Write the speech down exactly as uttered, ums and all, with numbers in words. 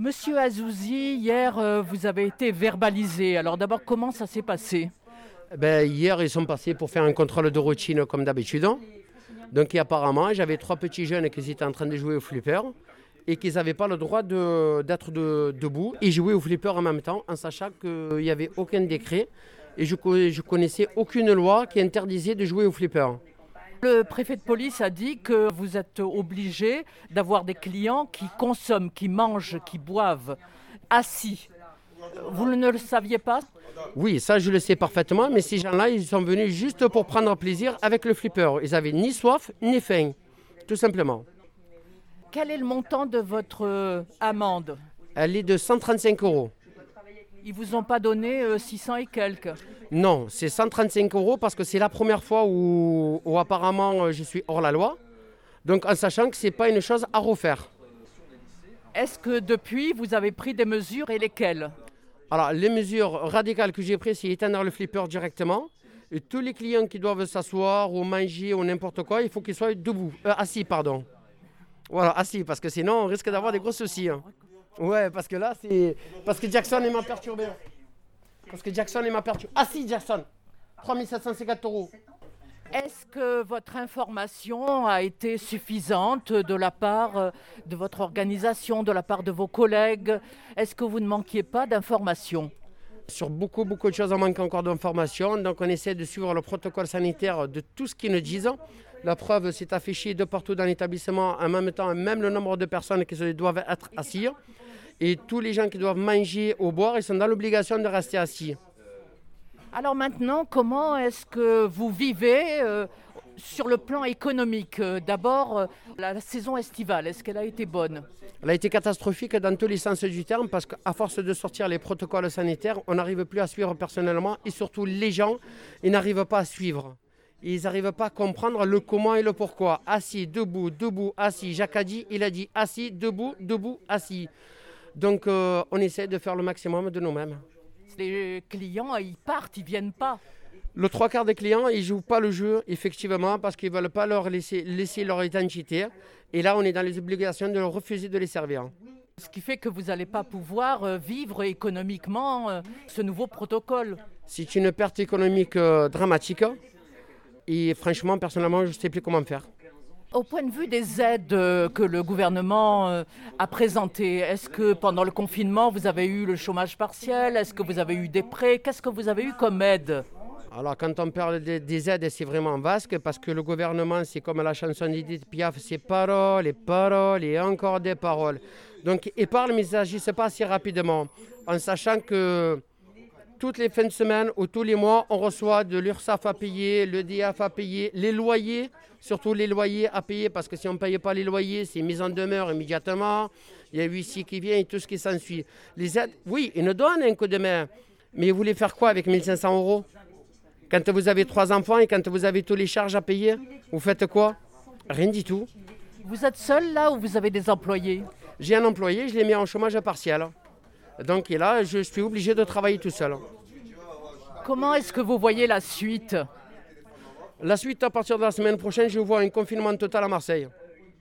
Monsieur Azouzi, hier, euh, vous avez été verbalisé. Alors d'abord, comment ça s'est passé? Ben, hier, ils sont passés pour faire un contrôle de routine comme d'habitude. Donc, et apparemment, j'avais trois petits jeunes qui étaient en train de jouer au flipper et qu'ils n'avaient pas le droit de, d'être de, debout et jouer au flipper en même temps, en sachant qu'il n'y avait aucun décret et je ne connaissais aucune loi qui interdisait de jouer au flipper. Le préfet de police a dit que vous êtes obligé d'avoir des clients qui consomment, qui mangent, qui boivent assis. Vous ne le saviez pas? Oui, ça je le sais parfaitement, mais ces gens-là, ils sont venus juste pour prendre plaisir avec le flipper. Ils n'avaient ni soif, ni faim, tout simplement. Quel est le montant de votre euh, amende? Elle est de cent trente-cinq euros. Ils vous ont pas donné euh, six cents et quelques? Non, c'est cent trente-cinq euros parce que c'est la première fois où, où apparemment je suis hors la loi. Donc en sachant que ce n'est pas une chose à refaire. Est-ce que depuis, vous avez pris des mesures et lesquelles? Alors les mesures radicales que j'ai prises, c'est éteindre le flipper directement. Et tous les clients qui doivent s'asseoir ou manger ou n'importe quoi, il faut qu'ils soient debout, euh, assis pardon. Voilà, assis, parce que sinon on risque d'avoir des gros soucis. Hein. Ouais, parce que là, c'est... Parce que Jackson, il m'a perturbé. Parce que Jackson, il m'a perturbé. Assis, Jackson. trois mille sept cent cinquante euros. Est-ce que votre information a été suffisante de la part de votre organisation, de la part de vos collègues? Est-ce que vous ne manquiez pas d'informations? Sur beaucoup, beaucoup de choses, on manque encore d'informations. Donc, on essaie de suivre le protocole sanitaire de tout ce qu'ils nous disent. La preuve, c'est affiché de partout dans l'établissement, en même temps, même le nombre de personnes qui doivent être assis. Et tous les gens qui doivent manger ou boire, ils sont dans l'obligation de rester assis. Alors maintenant, comment est-ce que vous vivez euh, sur le plan économique? D'abord, euh, la saison estivale, est-ce qu'elle a été bonne? Elle a été catastrophique dans tous les sens du terme parce qu'à force de sortir les protocoles sanitaires, on n'arrive plus à suivre personnellement et surtout les gens, ils n'arrivent pas à suivre. Ils n'arrivent pas à comprendre le comment et le pourquoi. Assis, debout, debout, assis. Jacques a dit, il a dit assis, debout, debout, assis. Donc euh, on essaie de faire le maximum de nous-mêmes. Les clients, ils partent, ils ne viennent pas. Le trois quarts des clients, ils ne jouent pas le jeu, effectivement, parce qu'ils ne veulent pas leur laisser, laisser leur identité. Et là, on est dans les obligations de leur refuser de les servir. Ce qui fait que vous n'allez pas pouvoir euh, vivre économiquement euh, ce nouveau protocole. C'est une perte économique euh, dramatique. Et franchement, personnellement, je ne sais plus comment faire. Au point de vue des aides que le gouvernement a présentées, est-ce que pendant le confinement, vous avez eu le chômage partiel? Est-ce que vous avez eu des prêts? Qu'est-ce que vous avez eu comme aide? Alors, quand on parle de, des aides, c'est vraiment vaste parce que le gouvernement, c'est comme la chanson d'Edith Piaf, c'est paroles et paroles et encore des paroles. Donc, ils parlent, mais ils n'agissent pas assez rapidement, en sachant que toutes les fins de semaine ou tous les mois, on reçoit de l'URSSAF à payer, l'E D F à payer, les loyers, surtout les loyers à payer, parce que si on ne paye pas les loyers, c'est mise en demeure immédiatement. Il y a huissier qui vient et tout ce qui s'ensuit. Les aides, oui, ils nous donnent un coup de main. Mais vous voulez faire quoi avec mille cinq cents euros? Quand vous avez trois enfants et quand vous avez tous les charges à payer, vous faites quoi? Rien du tout. Vous êtes seul là ou vous avez des employés? J'ai un employé, je l'ai mis en chômage partiel. Donc et là, je suis obligé de travailler tout seul. Comment est-ce que vous voyez la suite? La suite, à partir de la semaine prochaine, je vois un confinement total à Marseille.